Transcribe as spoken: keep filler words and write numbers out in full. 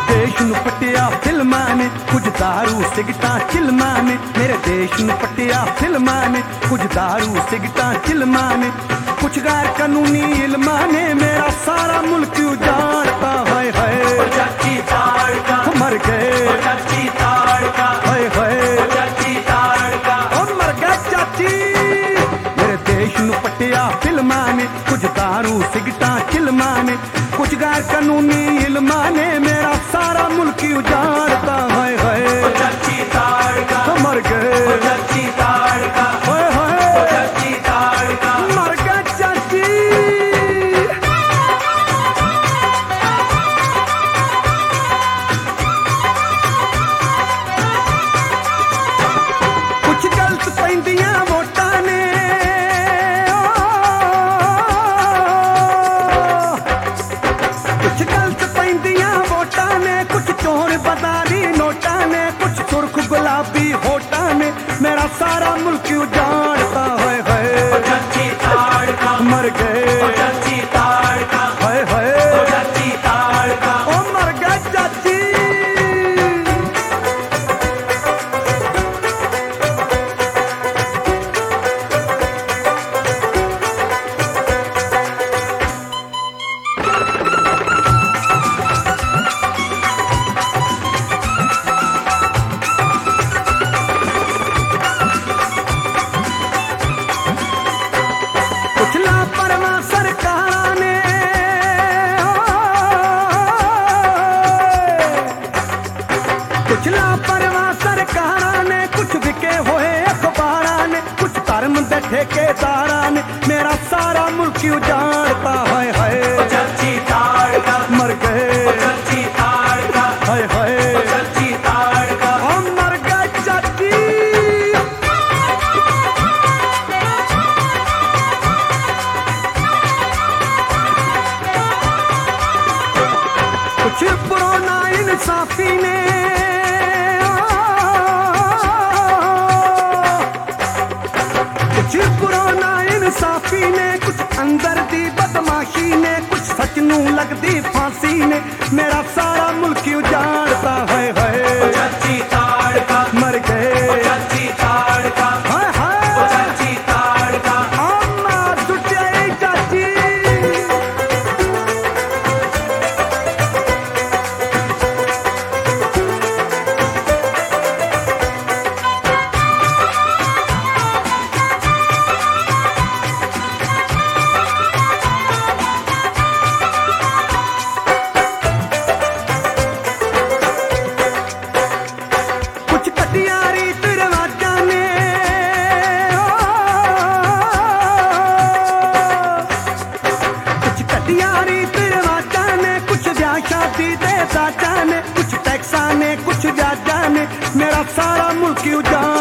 देश नू पटिया फिल्मां ने, कुछ दारू सिगटां चिलमां ने। मेरे देश नू पटिया फिल्मां ने, कुछ दारू सिगटां चिलमां ने। कुछ गैर कानूनी इल्मां ने मेरा सारा मुल्क उजाड़ता। हाय हाय चाची ताड़का मर गए, चाची ताड़का हाय हाय चाची ताड़का ओ मर गए चाची। मेरे देश नू पटिया फिल्मां ने, कुछ दारू सिगटां चिलमां ने। कुछ गैर कानूनी इल्मां ने मेरा सारा मुल्क उजाड़ता। हाय हाय चाची ताड़का मर गए, चाची ताड़का हाय हाय चाची ताड़का मर गए चाची। कुछ गलत पैंदियां वोटां ने, कुछ गलत पैंदियां वोटां ने। कुछ चोर बदारी नोटां ने, कुछ सुर्ख गुलाबी होटां ने मेरा सारा मुल्क उजाड़ता। हाय हाय चाची ताड़का मर गए, चाची ताड़का हाय हाय चाची ताड़का ओ मर गए चाची। कुछ लापरवाह सरकारां ने, कुछ लापरवाह सरकारां ने। कुछ विके होए अखबारां ने, कुछ धर्म दे ठेकेदारां ने मेरा सारा मुल्क उजाड़ता। हाय हाय चाची ताड़का मर गए, चाची ताड़का हाय हाय चाची ताड़का ओ मर गए चाची। कुछ पुराना इंसाफी ने, कुछ पुराना इंसाफी ने। कुछ अंदर दी बदमाशी ने, कुछ सच नू लगदी फांसी ने मेरा सारा मुल्क उजाड़ता। हाय हाय चाची ताड़का मर गए, चाची ताड़का हाय हाय चाची ताड़का अम्मा सुटिया चाची। कुछ कटियारी दरवाजा ने, कुछ कटियारी दरवाजा ने। कुछ ब्याह शादी दे दादा ने, कुछ टैक्सा ने, कुछ जाजा ने मेरा सारा मुल्क उजाड़